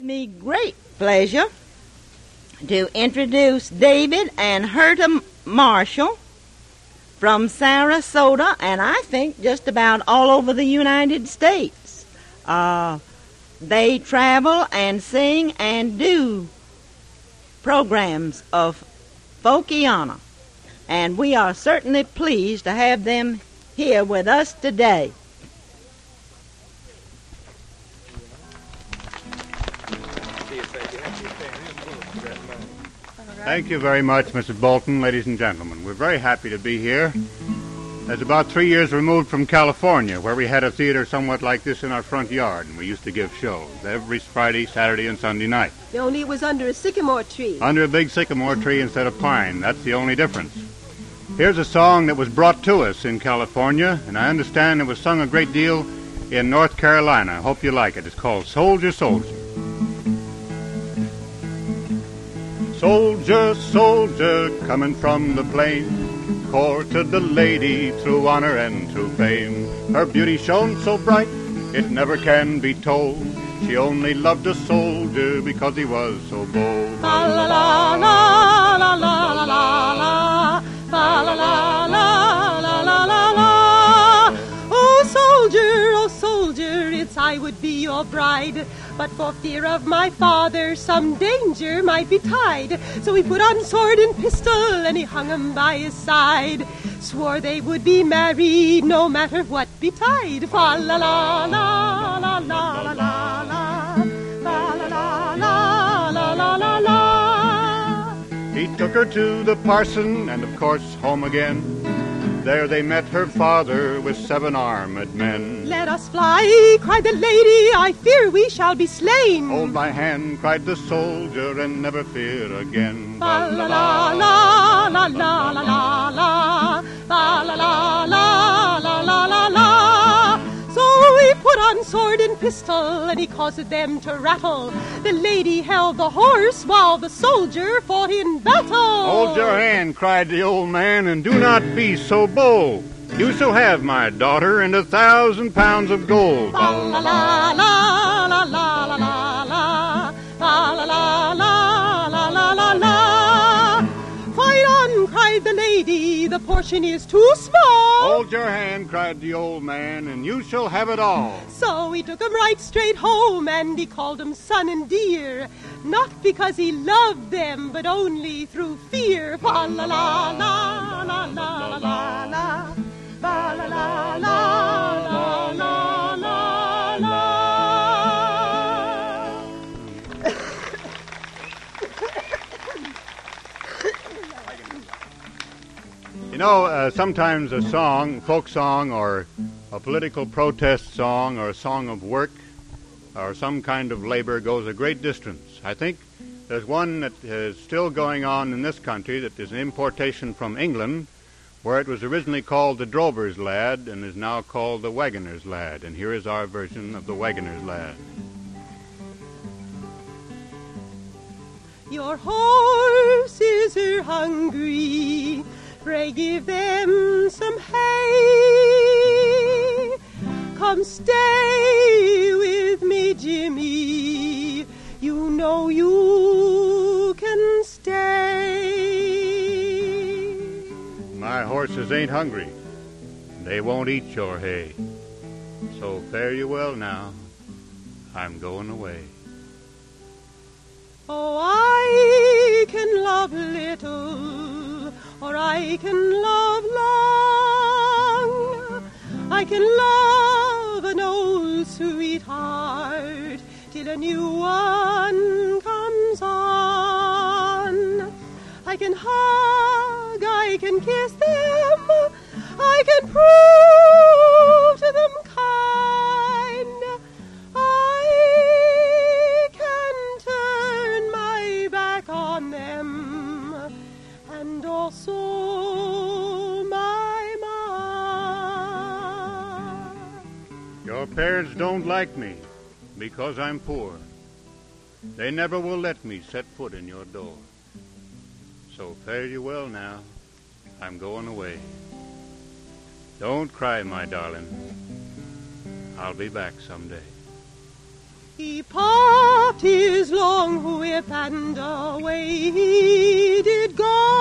me great pleasure to introduce David and Herta Marshall from Sarasota, and I think just about all over the United States. They travel and sing and do programs of Folkiana, and we are certainly pleased to have them here with us today. Thank you very much, Mrs. Bolton, ladies and gentlemen. We're very happy to be here. It's about 3 years removed from California, where we had a theater somewhat like this in our front yard, and we used to give shows every Friday, Saturday, and Sunday night. Only it was under a sycamore tree. Under a big sycamore tree instead of pine. That's the only difference. Here's a song that was brought to us in California, and I understand it was sung a great deal in North Carolina. I hope you like it. It's called Soldier, Soldier. Soldier, soldier, coming from the plain, courted the lady through honor and through fame. Her beauty shone so bright, it never can be told. She only loved a soldier because he was so bold. La la la la la la la la la la la la la la la. Oh soldier, it's I would be your bride. But for fear of my father, some danger might betide. So he put on sword and pistol, and he hung 'em by his side. Swore they would be married, no matter what betide. Fa la la la la la la la la la la la la la la. He took her to the parson, and of course home again. There they met her father with 7 armed men. Let us fly, cried the lady, I fear we shall be slain. Hold my hand, cried the soldier, and never fear again. La la la la la la la la la la la la la la la la. So he put on sword and pistol, and he caused them to rattle. The lady held the horse, while the soldier fought in battle. Hold your hand, cried the old man, and do not be so bold. You shall have my daughter and 1,000 pounds of gold. La la la la la la la la la la la la la la la. Fight on, cried the lady, the portion is too small. Hold your hand, cried the old man, and you shall have it all. So he took him right straight home, and he called him son and dear, not because he loved them, but only through fear. La la la la la la la la la la la la la la la la. You know, sometimes a song, folk song, or a political protest song, or a song of work, or some kind of labor goes a great distance. I think there's one that is still going on in this country that is an importation from England, where it was originally called the Drover's Lad and is now called the Wagoner's Lad. And here is our version of the Wagoner's Lad. Your horses are hungry, pray give them some hay. Come stay with me, Jimmy, you know you can stay. My horses ain't hungry, they won't eat your hay. So fare you well now, I'm going away. Oh, I can love little, or I can love long. I can love an old sweetheart till a new one comes on. I can hug, I can kiss them, I can prove to them kind. I can turn my back on them, and also my mind. Your parents don't like me because I'm poor. They never will let me set foot in your door. So fare you well now, I'm going away. Don't cry, my darling, I'll be back someday. He popped his ship and away he did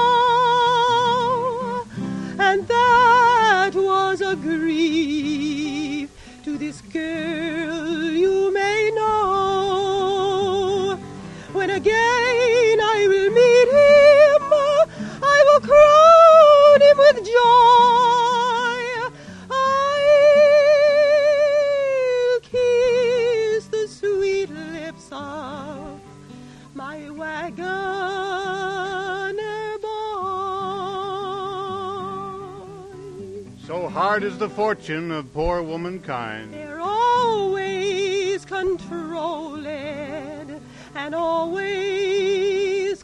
go. And that was a grief to this girl you may know. When again I will meet him, I will crown him with joy. I'll kiss the sweet lips of my wagoner boy. So hard is the fortune of poor womankind. They're always controlled and always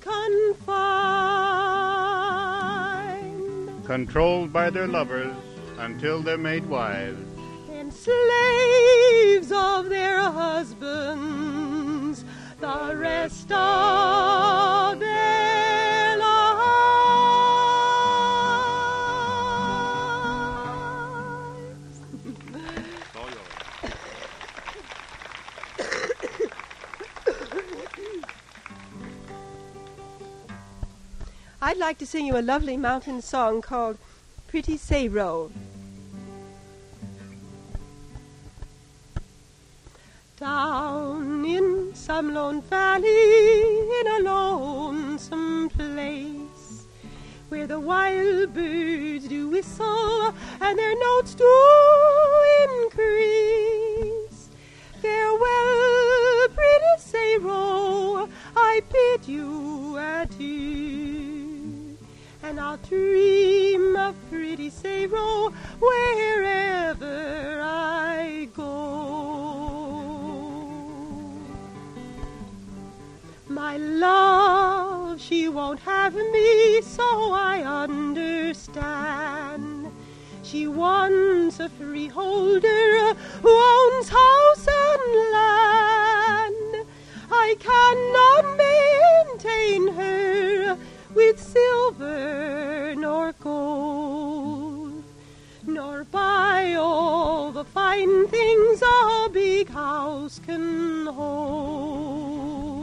confined. Controlled by their lovers until they're made wives. And slaves of their husbands the rest of their lives. All yours. I'd like to sing you a lovely mountain song called Pretty Sayro. Down in some lone valley, in a lonesome place, where the wild birds do whistle and their notes do increase. Farewell, pretty Sayro, I bid you adieu, and I'll dream of pretty Sayro wherever I go. My love, she won't have me, so I understand. She wants a freeholder who owns house and land. I cannot maintain her with silver nor gold, nor buy all the fine things a big house can hold.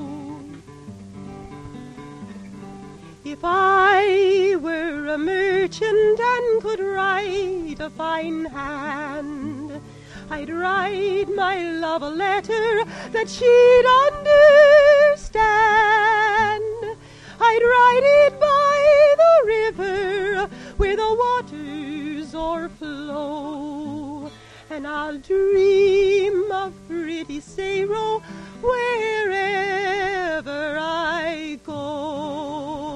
If I were a merchant and could write a fine hand, I'd write my love a letter that she'd understand. I'd write it by the river where the waters o'erflow, and I'll dream of pretty Sayro wherever I go.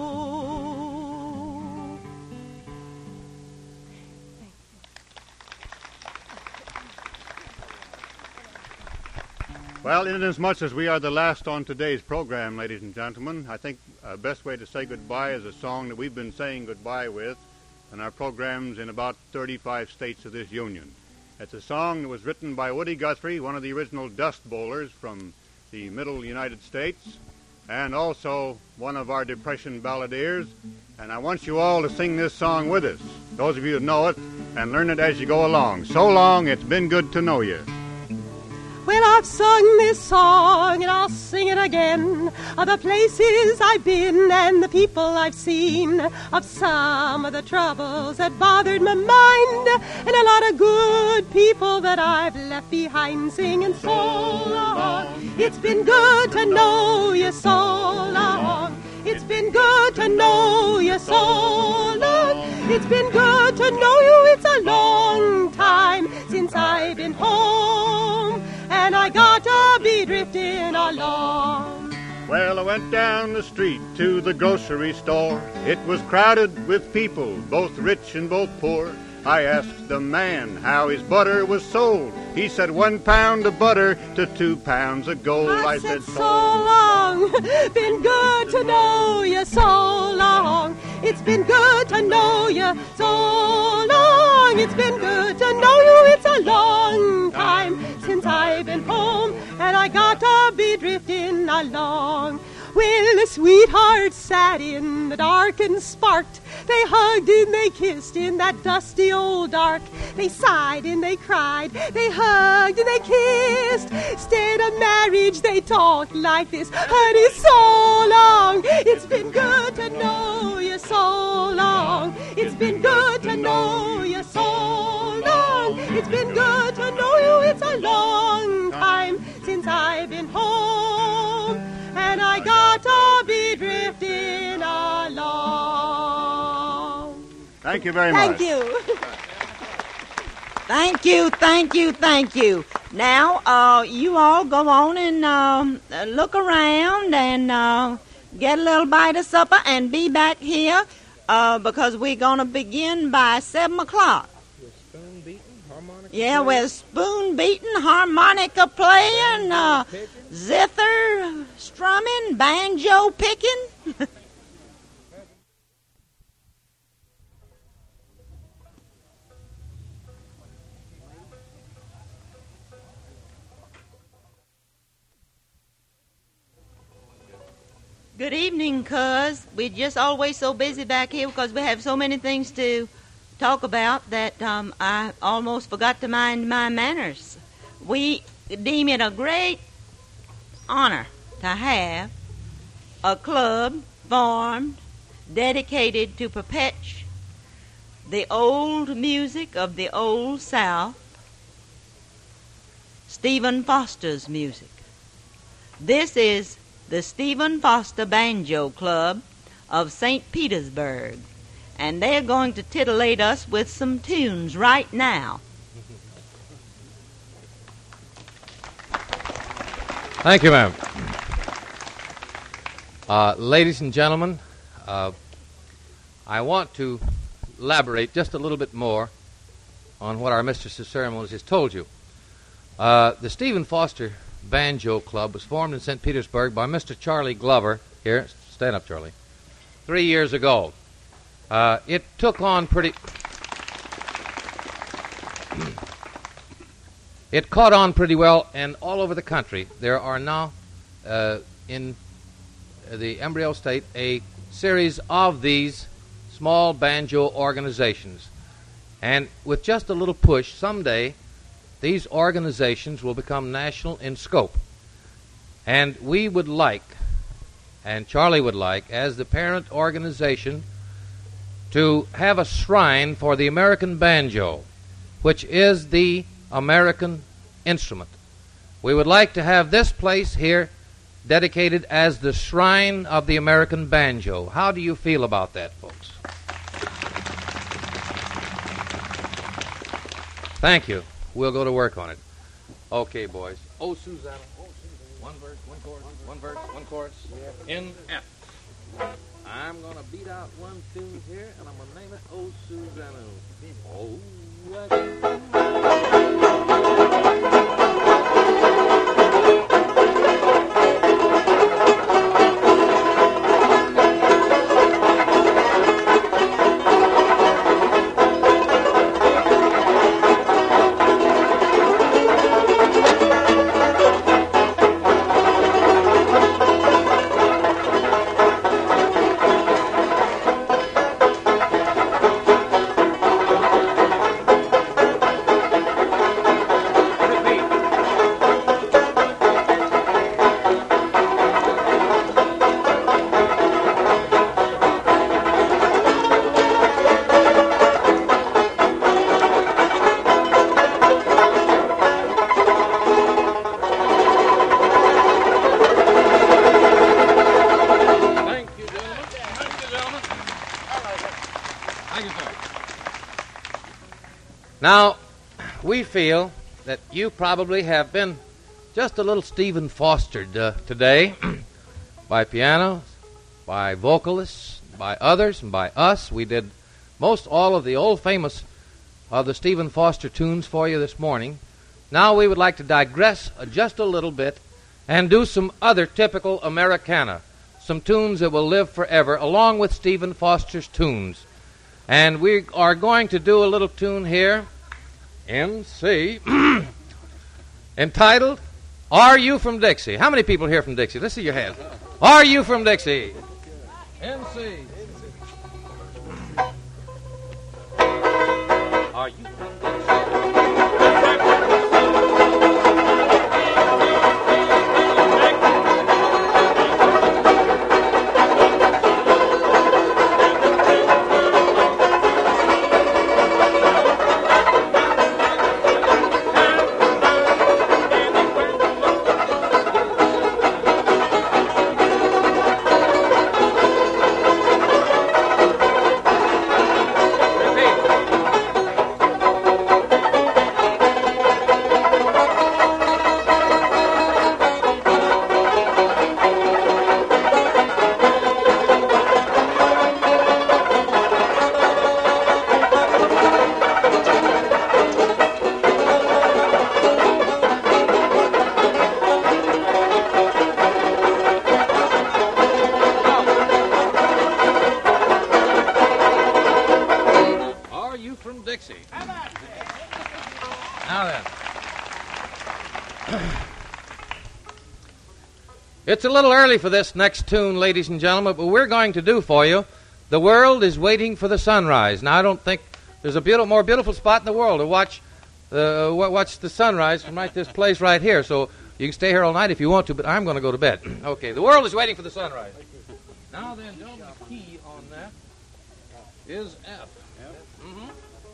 Well, inasmuch as we are the last on today's program, ladies and gentlemen, I think the best way to say goodbye is a song that we've been saying goodbye with in our programs in about 35 states of this union. It's a song that was written by Woody Guthrie, one of the original dust bowlers from the middle United States, and also one of our Depression balladeers. And I want you all to sing this song with us, those of you that know it, and learn it as you go along. So long, it's been good to know you. Well, I've sung this song and I'll sing it again, of the places I've been and the people I've seen, of some of the troubles that bothered my mind, and a lot of good people that I've left behind, singing so long. It's been good to know you so long. It's been good to know you so long. It's been good to know you. It's a long time since I've been home, and I gotta be drifting along. Well, I went down the street to the grocery store. It was crowded with people, both rich and both poor. I asked the man how his butter was sold. He said 1 pound of butter to 2 pounds of gold. I said so long, been good to know you so long. It's been good to know you so long. It's been good to know you. It's a long time since I've been home, and I gotta be drifting along. Well, the sweethearts sat in the dark and sparked. They hugged and they kissed in that dusty old dark. They sighed and they cried. They hugged and they kissed. Instead of marriage, they talked like this. Honey, so long. It's been good to know you so long. It's been good to know you so long. It's been good to know you. It's a long time since I've been home. And I got to be drifting along. Thank you very much. Thank you. Thank you, thank you, thank you. Now, you all go on and look around and get a little bite of supper and be back here because we're going to begin by 7 o'clock. With spoon-beating, harmonica Yeah, with spoon-beating, harmonica playing, zither strumming, banjo picking. Good evening, cuz. We're just always so busy back here because we have so many things to talk about that I almost forgot to mind my manners. We deem it a great honor to have a club formed dedicated to perpetuate the old music of the Old South, Stephen Foster's music. This is the Stephen Foster Banjo Club of St. Petersburg, and they're going to titillate us with some tunes right now. Thank you, ma'am. Ladies and gentlemen, I want to elaborate just a little bit more on what our mistress of ceremonies has told you. The Stephen Foster Banjo Club was formed in St. Petersburg by Mr. Charlie Glover. Here, stand up, Charlie. 3 years ago. It took on pretty... It caught on pretty well, and all over the country there are now, in the embryo state, a series of these small banjo organizations. And with just a little push, someday these organizations will become national in scope. And we would like, and Charlie would like, as the parent organization, to have a shrine for the American banjo, which is the American instrument. We would like to have this place here dedicated as the shrine of the American banjo. How do you feel about that, folks? Thank you. We'll go to work on it. Okay, boys. Oh, Susanna. One verse, one chorus, one verse, one chorus. In F. I'm going to beat out one tune here, and I'm going to name it Oh, Susanna. Oh, Now, we feel that you probably have been just a little Stephen Fostered today by pianos, by vocalists, by others, and by us. We did most all of the old famous of the Stephen Foster tunes for you this morning. Now we would like to digress just a little bit and do some other typical Americana, some tunes that will live forever, along with Stephen Foster's tunes. And we are going to do a little tune here in C, entitled, Are You From Dixie? How many people here from Dixie? Let's see your hand. Are You from Dixie? NC. Are You from Dixie? Now then. It's a little early for this next tune, ladies and gentlemen, but we're going to do for you The World is Waiting for the Sunrise. Now, I don't think there's a more beautiful spot in the world to watch the sunrise from this place right here. So you can stay here all night if you want to, but I'm going to go to bed. Okay, The World is Waiting for the Sunrise. Now then, gentlemen, the key on that is F. Mm-hmm.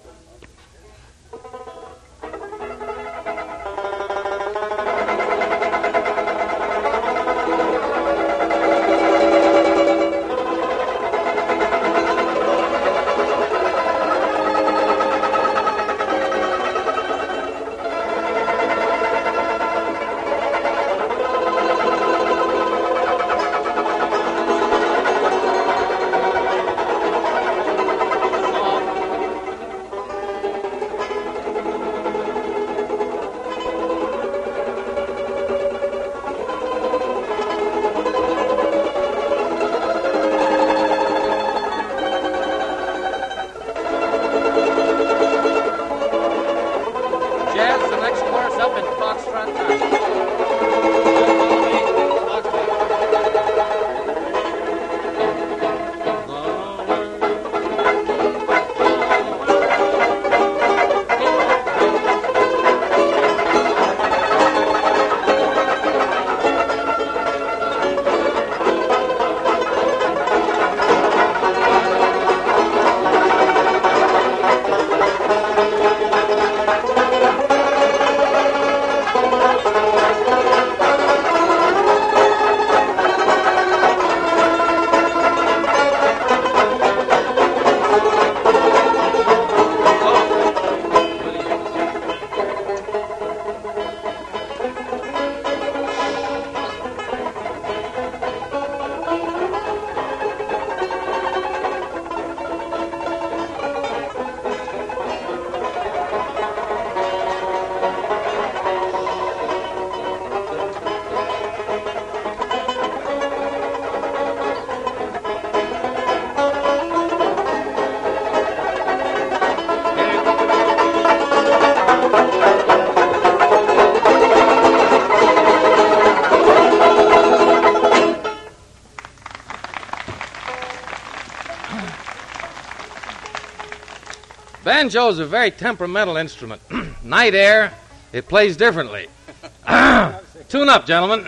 Banjo is a very temperamental instrument. Night air, it plays differently. Tune up, gentlemen.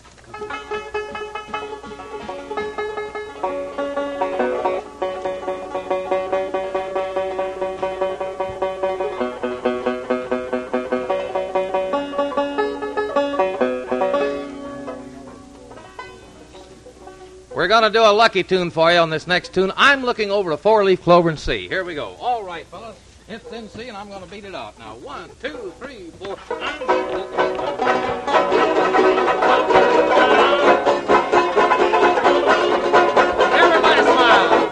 We're going to do a lucky tune for you on this next tune. I'm looking over a four-leaf clover in C. Here we go. All right, fellas. It's in C, and I'm going to beat it out. Now, 1, 2, 3, 4. Everybody smile.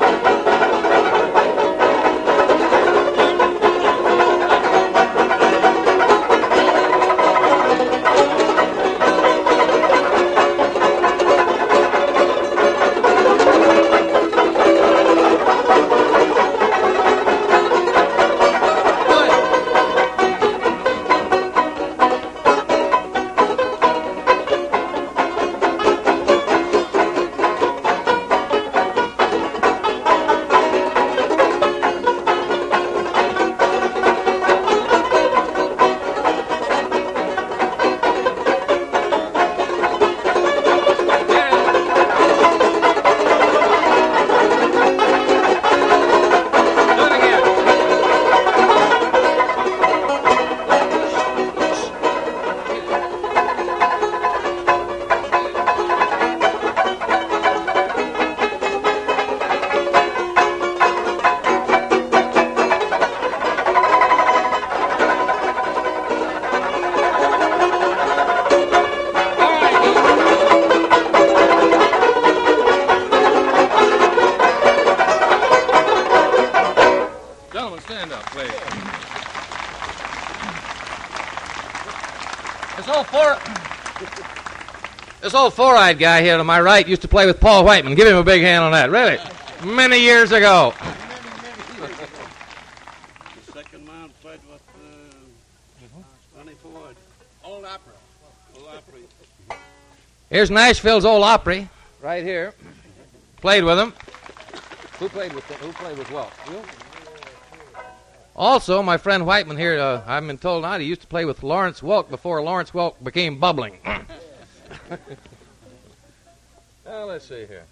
This old four-eyed guy here to my right used to play with Paul Whiteman. Give him a big hand on that, really. Many years ago. The second man played with Sonny Ford. Old Opry. Old Opry. Here's Nashville's Old Opry, right here. Played with him. Who played with Welk? You? Also, my friend Whiteman here, I've been told now, he used to play with Lawrence Welk before Lawrence Welk became bubbling. Well, let's see here.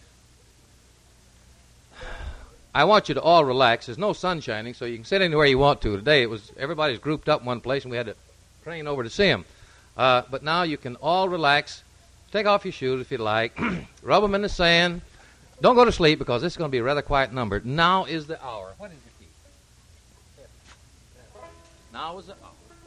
I want you to all relax. There's no sun shining, so you can sit anywhere you want to. Today, everybody's grouped up in one place, and we had to train over to see them. But now you can all relax. Take off your shoes if you like. Rub them in the sand. Don't go to sleep, because this is going to be a rather quiet number. Now is the hour. What is your key? Now is the hour.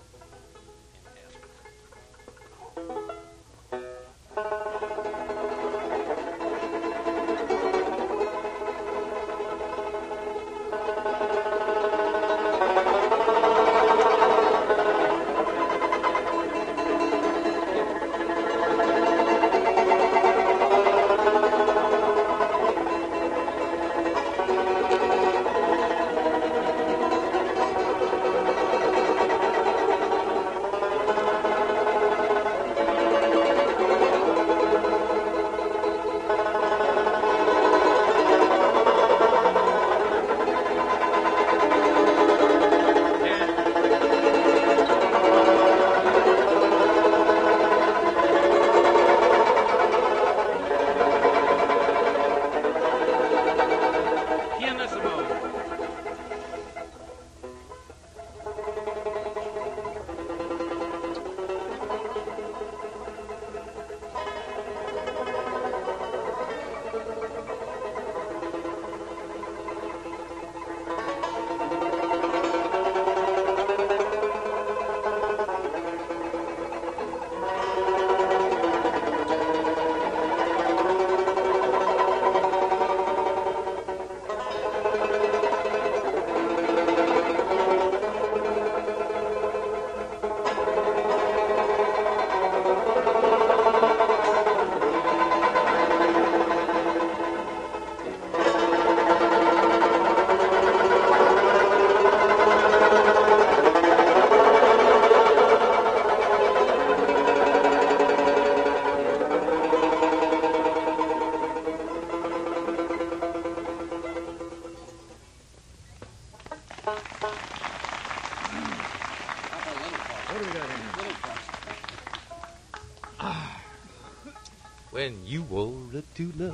When you wore a tulip.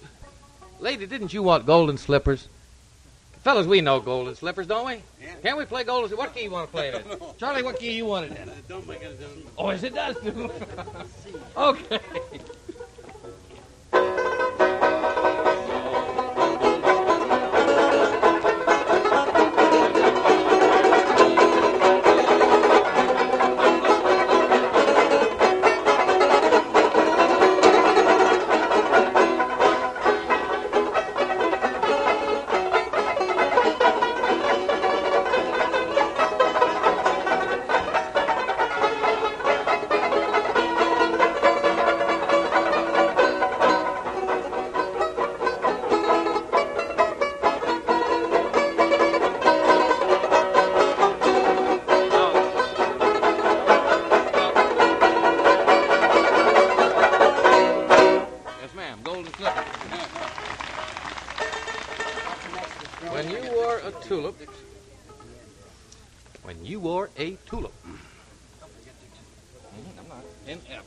Lady, didn't you want golden slippers? Fellas, we know golden slippers, don't we? Yeah. Can we play golden slippers? What key you want to play in? Charlie, what key you want it in? Don't make it difference. Oh, yes, it does. Okay. When you wore a tulip. I'm not. In F.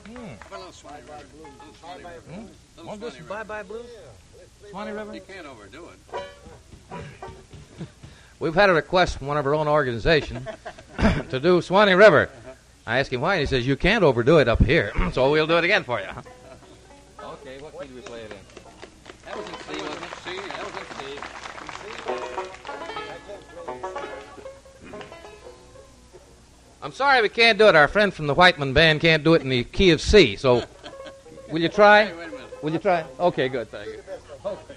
How about a little Swanee River? Little Swanee River. Little Want to do Swanee some River. bye-bye blues? Swanee River? You can't overdo it. We've had a request from one of our own organization to do Swanee River. I asked him why, and he says, you can't overdo it up here, so we'll do it again for you. Okay, what key do we play it in? That was in C, wasn't it? See, That was in C. I'm sorry we can't do it. Our friend from the Whiteman Band can't do it in the key of C, so will you try? Hey, wait a minute. Will you try? Okay, good, thank you. Okay.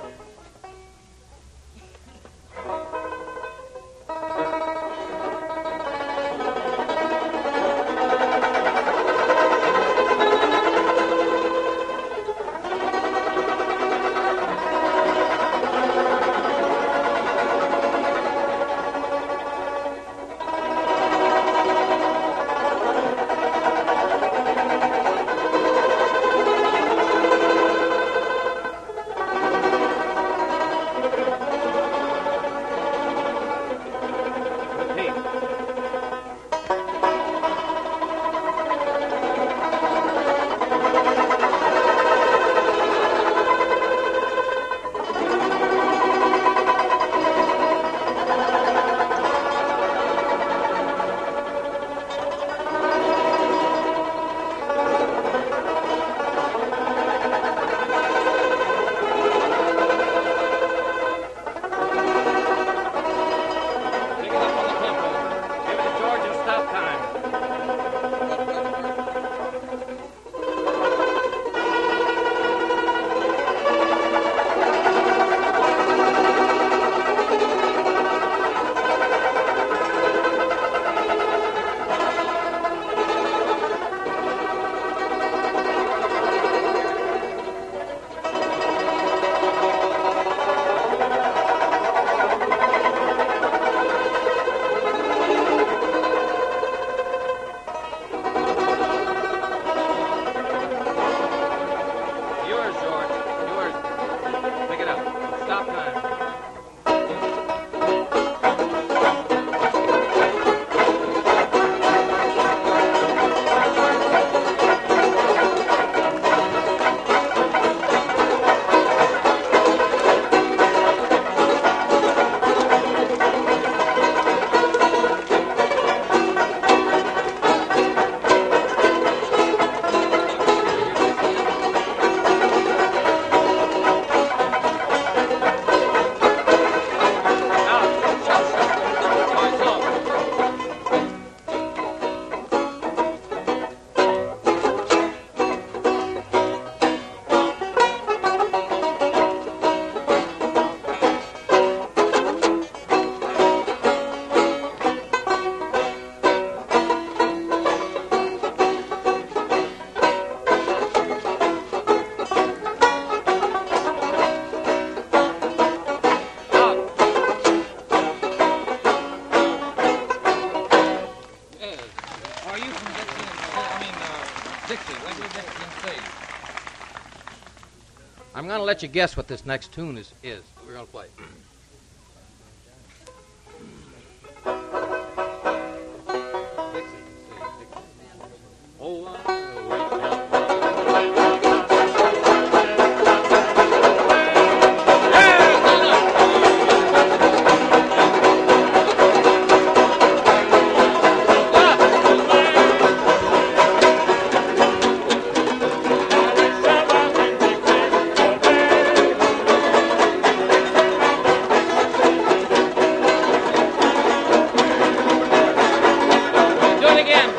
Pick it up on the tempo. Give it to George and stop time. Yours, George. Yours. Pick it up. Stop time. Are you from Dixie? When did Dixie say? I'm going to let you guess what this next tune is. We're going to play. Dixie. Oh, do it again.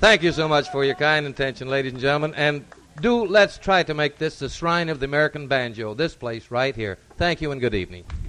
Thank you so much for your kind intention, ladies and gentlemen. And let's try to make this the shrine of the American banjo, this place right here. Thank you and good evening.